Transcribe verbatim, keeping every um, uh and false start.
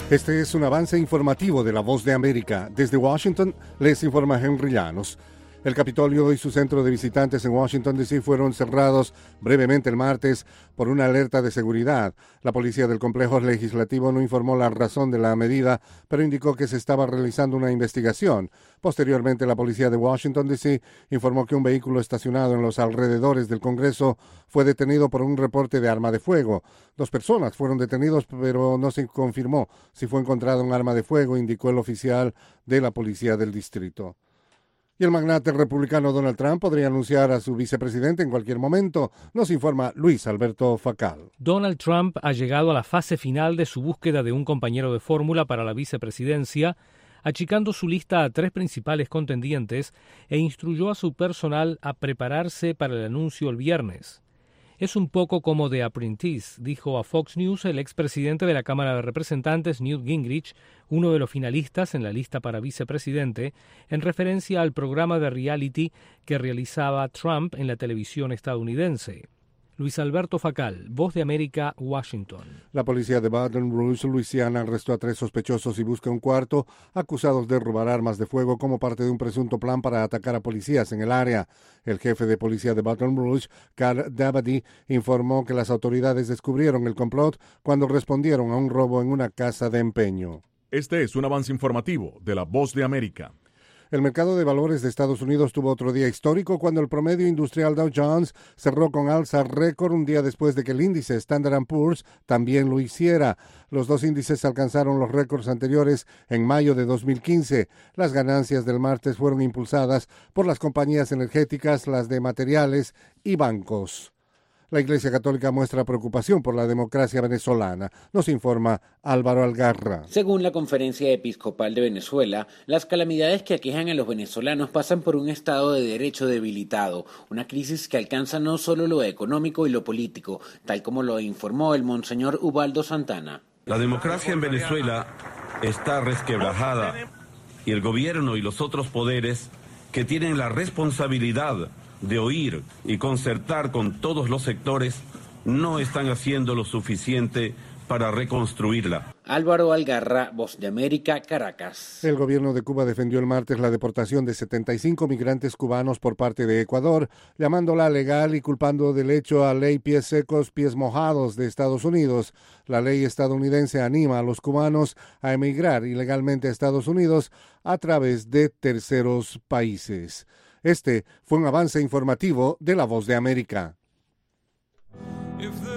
Este es un avance informativo de La Voz de América. Desde Washington les informa Henry Llanos. El Capitolio y su centro de visitantes en Washington, D C fueron cerrados brevemente el martes por una alerta de seguridad. La policía del complejo legislativo no informó la razón de la medida, pero indicó que se estaba realizando una investigación. Posteriormente, la policía de Washington, D C informó que un vehículo estacionado en los alrededores del Congreso fue detenido por un reporte de arma de fuego. Dos personas fueron detenidos, pero no se confirmó si fue encontrado un arma de fuego, indicó el oficial de la policía del distrito. Y el magnate republicano Donald Trump podría anunciar a su vicepresidente en cualquier momento, nos informa Luis Alberto Facal. Donald Trump ha llegado a la fase final de su búsqueda de un compañero de fórmula para la vicepresidencia, achicando su lista a tres principales contendientes e instruyó a su personal a prepararse para el anuncio el viernes. Es un poco como The Apprentice, dijo a Fox News el expresidente de la Cámara de Representantes, Newt Gingrich, uno de los finalistas en la lista para vicepresidente, en referencia al programa de reality que realizaba Trump en la televisión estadounidense. Luis Alberto Facal, Voz de América, Washington. La policía de Baton Rouge, Luisiana, arrestó a tres sospechosos y busca un cuarto, acusados de robar armas de fuego como parte de un presunto plan para atacar a policías en el área. El jefe de policía de Baton Rouge, Carl Dabadie, informó que las autoridades descubrieron el complot cuando respondieron a un robo en una casa de empeño. Este es un avance informativo de La Voz de América. El mercado de valores de Estados Unidos tuvo otro día histórico cuando el promedio industrial Dow Jones cerró con alza récord un día después de que el índice Standard and Poor's también lo hiciera. Los dos índices alcanzaron los récords anteriores en mayo de dos mil quince. Las ganancias del martes fueron impulsadas por las compañías energéticas, las de materiales y bancos. La Iglesia Católica muestra preocupación por la democracia venezolana, nos informa Álvaro Algarra. Según la Conferencia Episcopal de Venezuela, las calamidades que aquejan a los venezolanos pasan por un Estado de Derecho debilitado, una crisis que alcanza no solo lo económico y lo político, tal como lo informó el Monseñor Ubaldo Santana. La democracia en Venezuela está resquebrajada y el gobierno y los otros poderes que tienen la responsabilidad de oír y concertar con todos los sectores, no están haciendo lo suficiente para reconstruirla. Álvaro Algarra, Voz de América, Caracas. El gobierno de Cuba defendió el martes la deportación de setenta y cinco migrantes cubanos por parte de Ecuador, llamándola legal y culpando del hecho a ley pies secos, pies mojados de Estados Unidos. La ley estadounidense anima a los cubanos a emigrar ilegalmente a Estados Unidos a través de terceros países. Este fue un avance informativo de La Voz de América.